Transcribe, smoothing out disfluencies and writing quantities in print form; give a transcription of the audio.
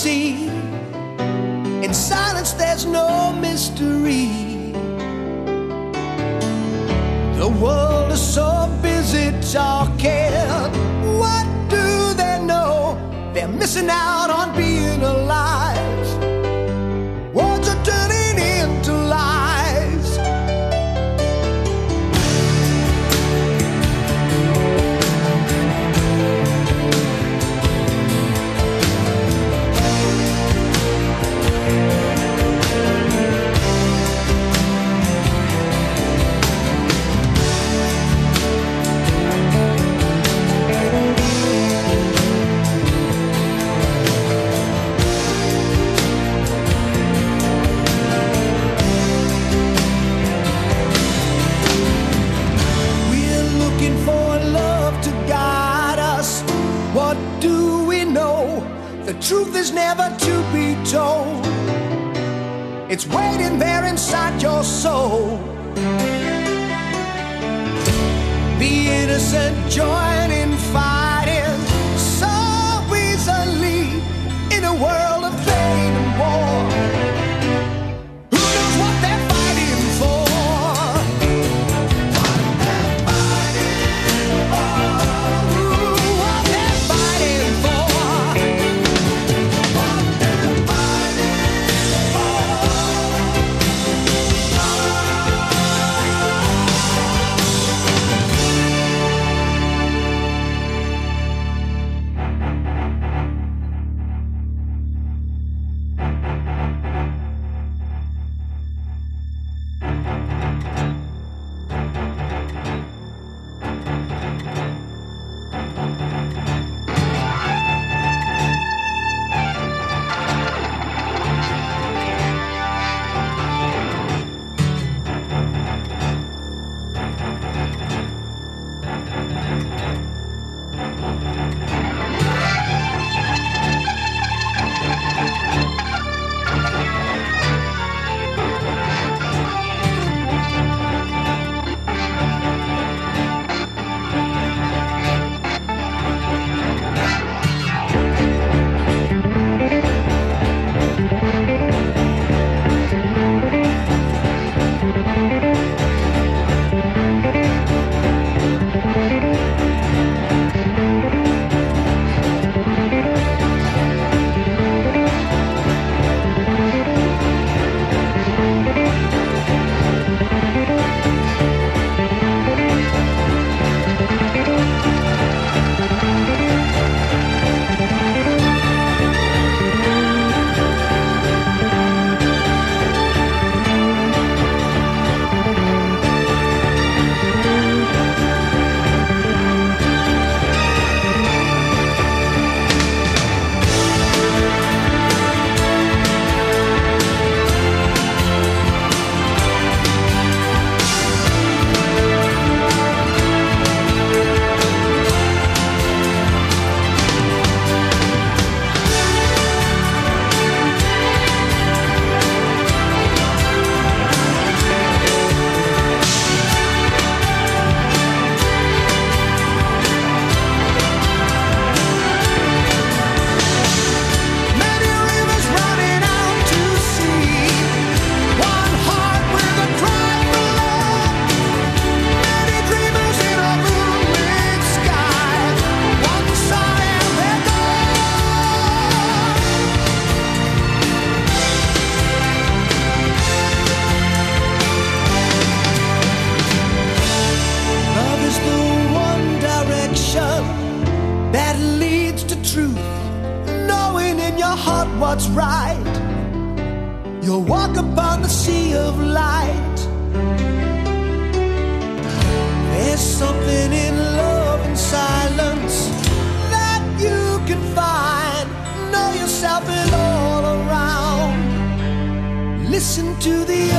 see. In silence there's no mystery. The world is so busy talking. What do they know? They're missing out on being alive. Words are turning into lies. What do we know? The truth is never to be told. It's waiting there inside your soul. The innocent join in fighting so easily in a world of pain and war. Who knows what they're fighting for? What they're fighting for. What they're fighting for. What they're fighting what's right. You'll walk upon the sea of light. There's something in love and silence that you can find. Know yourself is all around. Listen to the